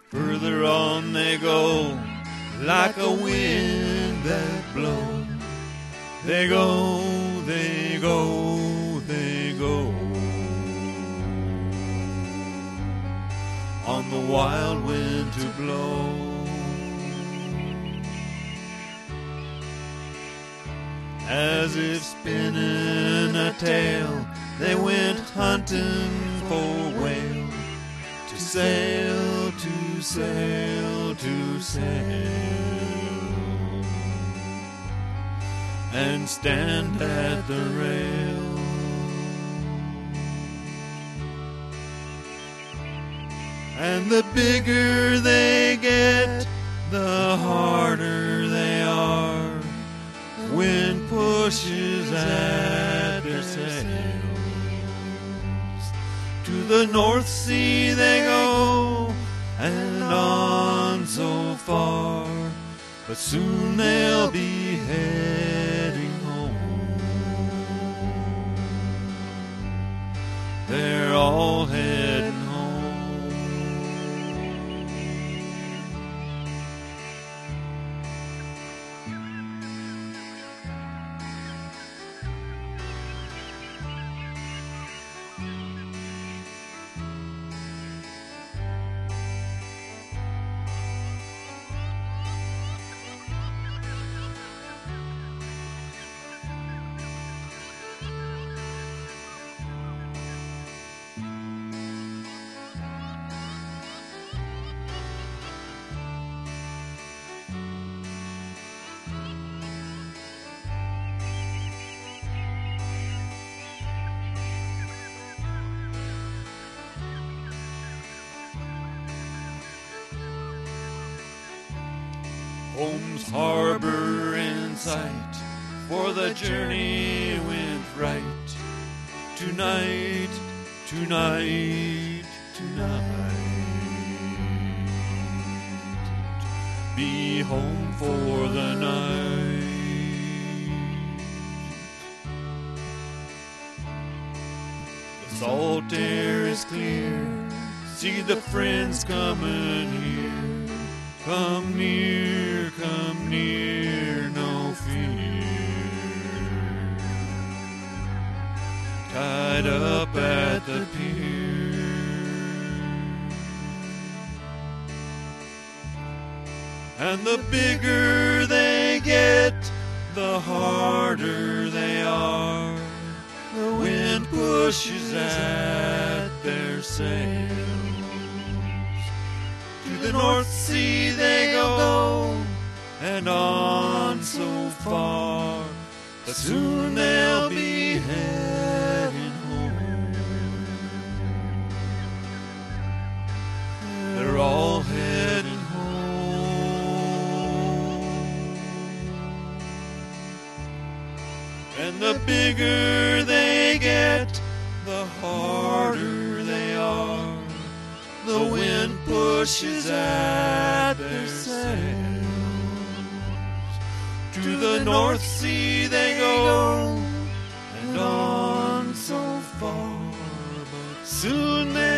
Further on they go, like a wind that blows. They go, they go, they go, on the wild wind to blow. As if spinning a tale, they went hunting for whale. To sail, to sail, to sail, and stand at the rail. And the bigger they get, the harder they are. Wind pushes at their sails. To the North Sea they go, and on so far, but soon they'll be heading home. They're all heading home. Home's harbor in sight, for the journey went right. Tonight, tonight, tonight, be home for the night. The salt air is clear, see the friends coming here. Come near, no fear. Tied up at the pier. And the bigger they get, the harder they are. The wind pushes at their sails. To the North Sea they go, and on so far, but soon they'll be heading home. They're all heading home. And the bigger they get, the harder they are. The wind pushes at their sails. To the North Sea they go, and on so far, but soon they